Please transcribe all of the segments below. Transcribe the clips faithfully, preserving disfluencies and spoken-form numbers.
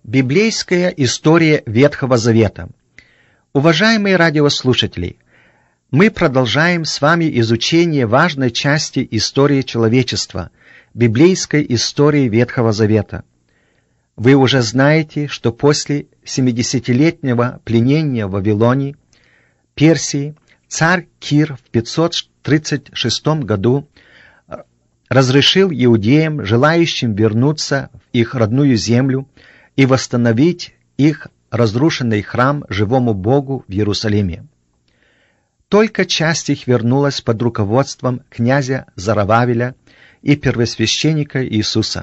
Библейская история Ветхого Завета. Уважаемые радиослушатели, мы продолжаем с вами изучение важной части истории человечества, библейской истории Ветхого Завета. Вы уже знаете, что после семидесятилетнего пленения в Вавилоне, Персии, царь Кир в пятьсот тридцать шестом году разрешил иудеям, желающим вернуться в их родную землю и восстановить их разрушенный храм живому Богу в Иерусалиме. Только часть их вернулась под руководством князя Зарававеля и первосвященника Иисуса.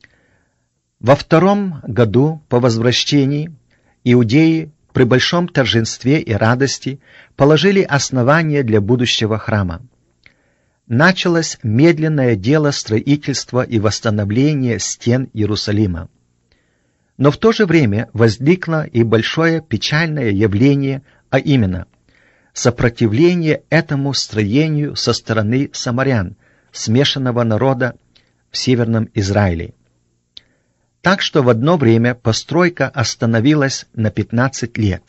Во втором году по возвращении иудеи при большом торжестве и радости положили основание для будущего храма. Началось медленное дело строительства и восстановления стен Иерусалима. Но в то же время возникло и большое печальное явление, а именно сопротивление этому строению со стороны самарян, смешанного народа в Северном Израиле. Так что в одно время постройка остановилась на пятнадцать лет.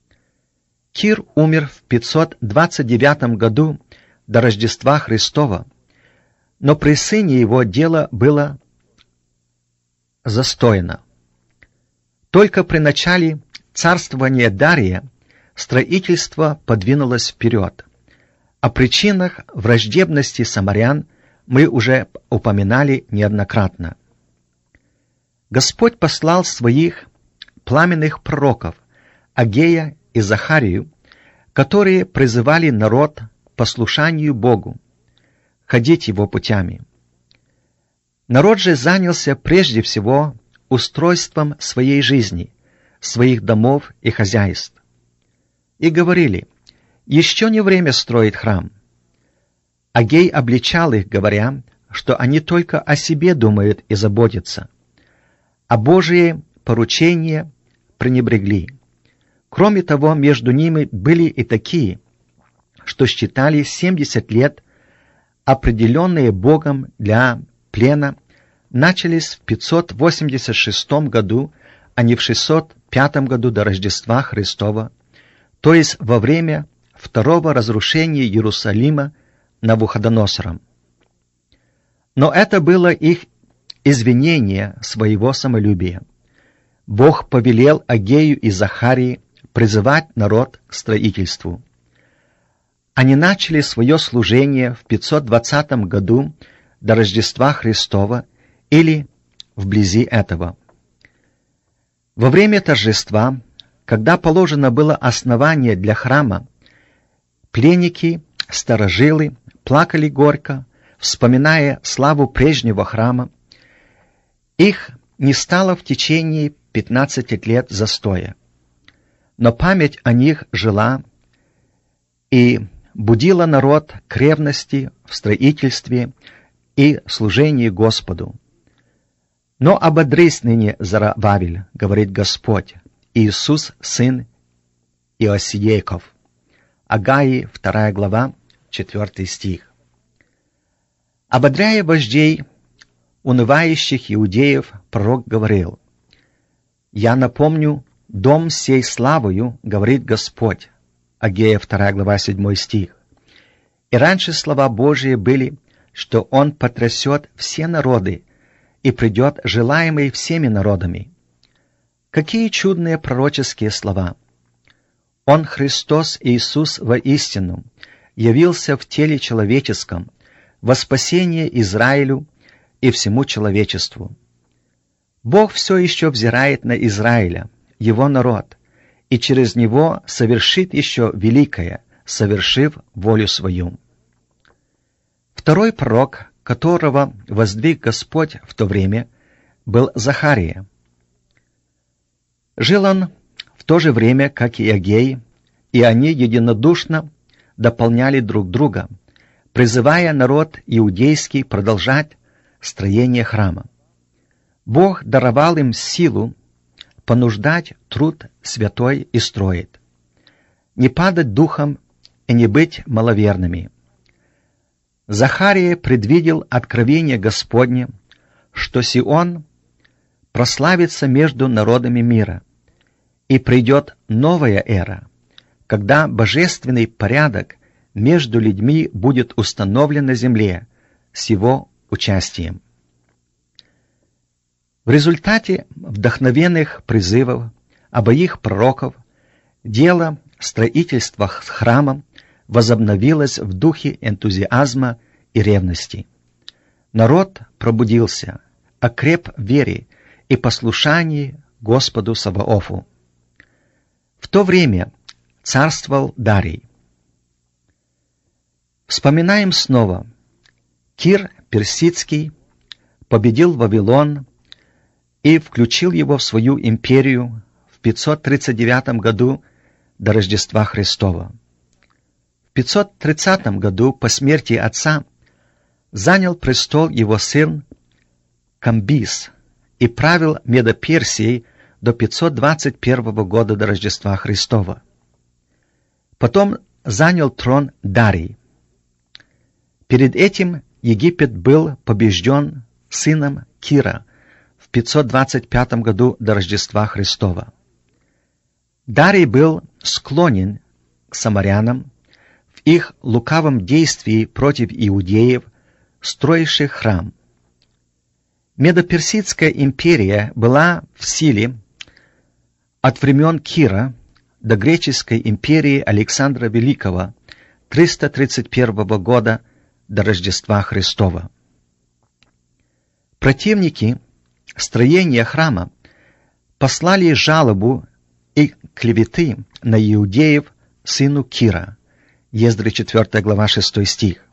Кир умер в пятьсот двадцать девятом году до Рождества Христова, но при сыне его дело было застояно. Только при начале царствования Дария строительство подвинулось вперед. О причинах враждебности самарян мы уже упоминали неоднократно. Господь послал своих пламенных пророков Агея и Захарию, которые призывали народ к послушанию Богу, ходить его путями. Народ же занялся прежде всего устройством своей жизни, своих домов и хозяйств. И говорили: еще не время строить храм. Агей обличал их, говоря, что они только о себе думают и заботятся, а Божие поручения пренебрегли. Кроме того, между ними были и такие, что считали семьдесят лет, определенные Богом для плена, начались в пятьсот восемьдесят шестом году, а не в шестьсот пятом году до Рождества Христова, то есть во время второго разрушения Иерусалима Навуходоносором. Но это было их извинение своего самолюбия. Бог повелел Агею и Захарии призывать народ к строительству. Они начали свое служение в пятьсот двадцатом году до Рождества Христова или вблизи этого. Во время торжества, когда положено было основание для храма, пленники, старожилы плакали горько, вспоминая славу прежнего храма. Их не стало в течение пятнадцати лет застоя, но память о них жила и будила народ к ревности в строительстве и служении Господу. Но ободрись ныне, Зарававель, говорит Господь, Иисус, сын Иосиеков. Агаи, вторая глава, четвертый стих. Ободряя вождей унывающих иудеев, пророк говорил: «Я напомню дом сей славою, говорит Господь». Агея, вторая глава, седьмой стих. И раньше слова Божии были, что Он потрясет все народы и придет желаемый всеми народами. Какие чудные пророческие слова! Он, Христос Иисус воистину, явился в теле человеческом во спасение Израилю и всему человечеству. Бог все еще взирает на Израиля, его народ, и через него совершит еще великое, совершив волю свою. Второй пророк, которого воздвиг Господь в то время, был Захария. Жил он в то же время, как и Агей, и они единодушно дополняли друг друга, призывая народ иудейский продолжать строение храма. Бог даровал им силу понуждать труд святой и строить, не падать духом и не быть маловерными. Захария предвидел откровение Господне, что Сион прославится между народами мира, и придет новая эра, когда божественный порядок между людьми будет установлен на земле с его участием. В результате вдохновенных призывов обоих пророков дело строительства храма возобновилось в духе энтузиазма и ревности. Народ пробудился, окреп в вере и послушании Господу Саваофу. В то время царствовал Дарий. Вспоминаем снова. Кир Персидский победил Вавилон и включил его в свою империю в пятьсот тридцать девятом году до Рождества Христова. В пятьсот тридцатом году по смерти отца занял престол его сын Камбис и правил Медоперсией до пятьсот двадцать первого года до Рождества Христова. Потом занял трон Дарий. Перед этим Египет был побежден сыном Кира в пятьсот двадцать пятом году до Рождества Христова. Дарий был склонен к самарянам в их лукавом действии против иудеев, строивших храм. Медоперсидская империя была в силе от времен Кира до греческой империи Александра Великого триста тридцать первого года до Рождества Христова. Противники строения храма послали жалобу и клеветы на иудеев сыну Кира. Ездры четвёртая глава шестой стих.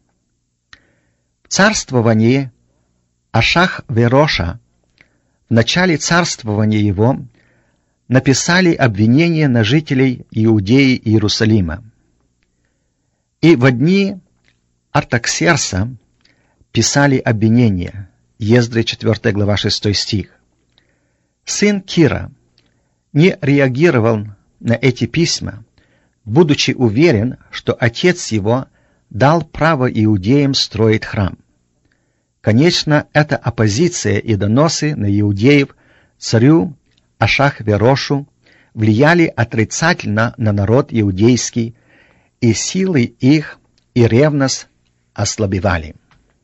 В царствовании Ашах-Вероша, в начале царствования его, написали обвинения на жителей Иудеи и Иерусалима. И в дни Артаксерса писали обвинения. Ездры четвёртая глава шестой стих. Сын Кира не реагировал на эти письма, будучи уверен, что отец его дал право иудеям строить храм. Конечно, эта оппозиция и доносы на иудеев царю Ашах-Верошу влияли отрицательно на народ иудейский, и силы их и ревность ослабевали.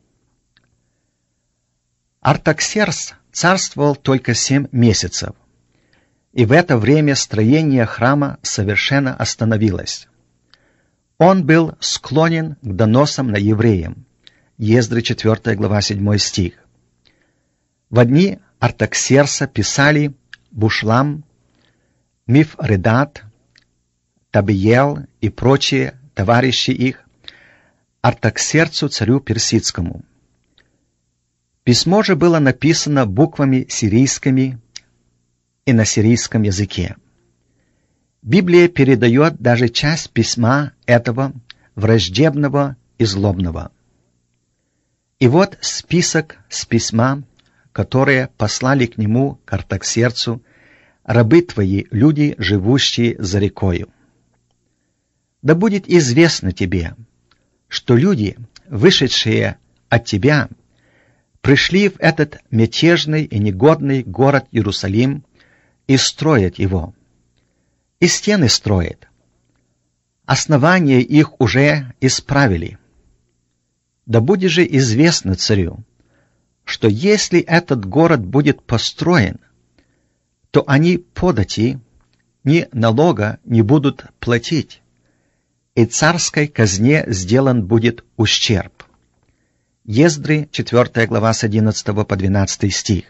Артаксерс царствовал только семь месяцев, и в это время строение храма совершенно остановилось. Он был склонен к доносам на евреев. Ездры четвёртая глава седьмой стих. В дни Артаксерса писали Бушлам, Мифредат, Табиел и прочие товарищи их Артаксерцу царю персидскому. Письмо же было написано буквами сирийскими и на сирийском языке. Библия передает даже часть письма этого враждебного и злобного. И вот список с письма, которые послали к нему, к Артаксерцу, рабы твои, люди, живущие за рекою. Да будет известно тебе, что люди, вышедшие от тебя, пришли в этот мятежный и негодный город Иерусалим и строят его. И стены строят. Основания их уже исправили. Да будет же известно царю, что если этот город будет построен, то они подати ни налога не будут платить, и царской казне сделан будет ущерб. Ездры, четвёртая глава с одиннадцатого по двенадцатый стих.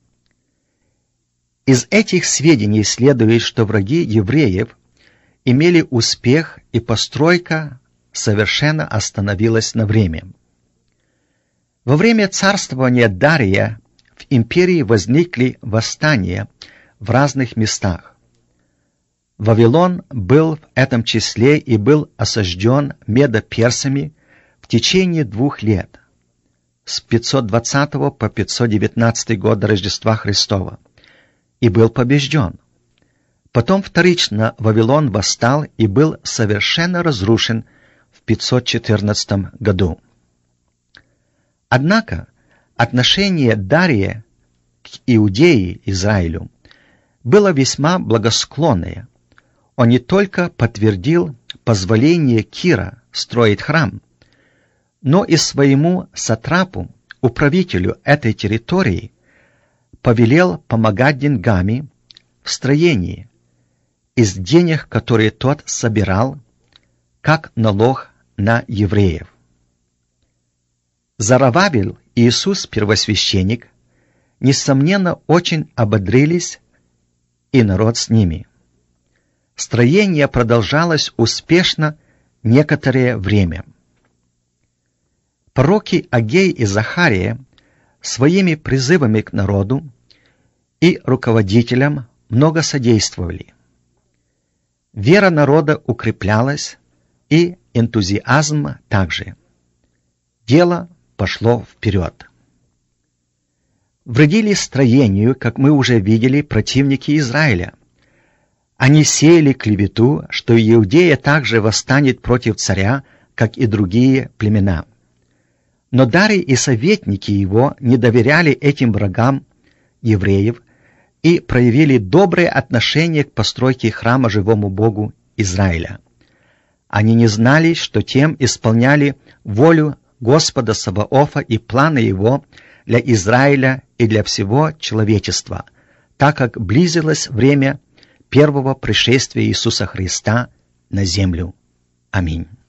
Из этих сведений следует, что враги евреев имели успех, и постройка совершенно остановилась на время. Во время царствования Дария в империи возникли восстания в разных местах. Вавилон был в этом числе и был осажден медоперсами в течение двух лет, с пятьсот двадцатого по пятьсот девятнадцатый год до Рождества Христова, и был побежден. Потом вторично Вавилон восстал и был совершенно разрушен в пятьсот четырнадцатом году. Однако отношение Дария к к Иудее, Израилю, было весьма благосклонное. Он не только подтвердил позволение Кира строить храм, но и своему сатрапу, управителю этой территории, повелел помогать деньгами в строении из денег, которые тот собирал, как налог на евреев. Зарававель и Иисус, первосвященник, несомненно, очень ободрились, и народ с ними. Строение продолжалось успешно некоторое время. Пророки Агей и Захария своими призывами к народу и руководителям много содействовали. Вера народа укреплялась, и энтузиазм также. Дело пошло вперед. Вредили строению, как мы уже видели, противники Израиля. Они сеяли клевету, что Иудея также восстанет против царя, как и другие племена. Но Дарий и советники его не доверяли этим врагам евреев и проявили доброе отношение к постройке храма живому Богу Израиля. Они не знали, что тем исполняли волю Господа Саваофа и планы Его для Израиля и для всего человечества, так как близилось время первого пришествия Иисуса Христа на землю. Аминь.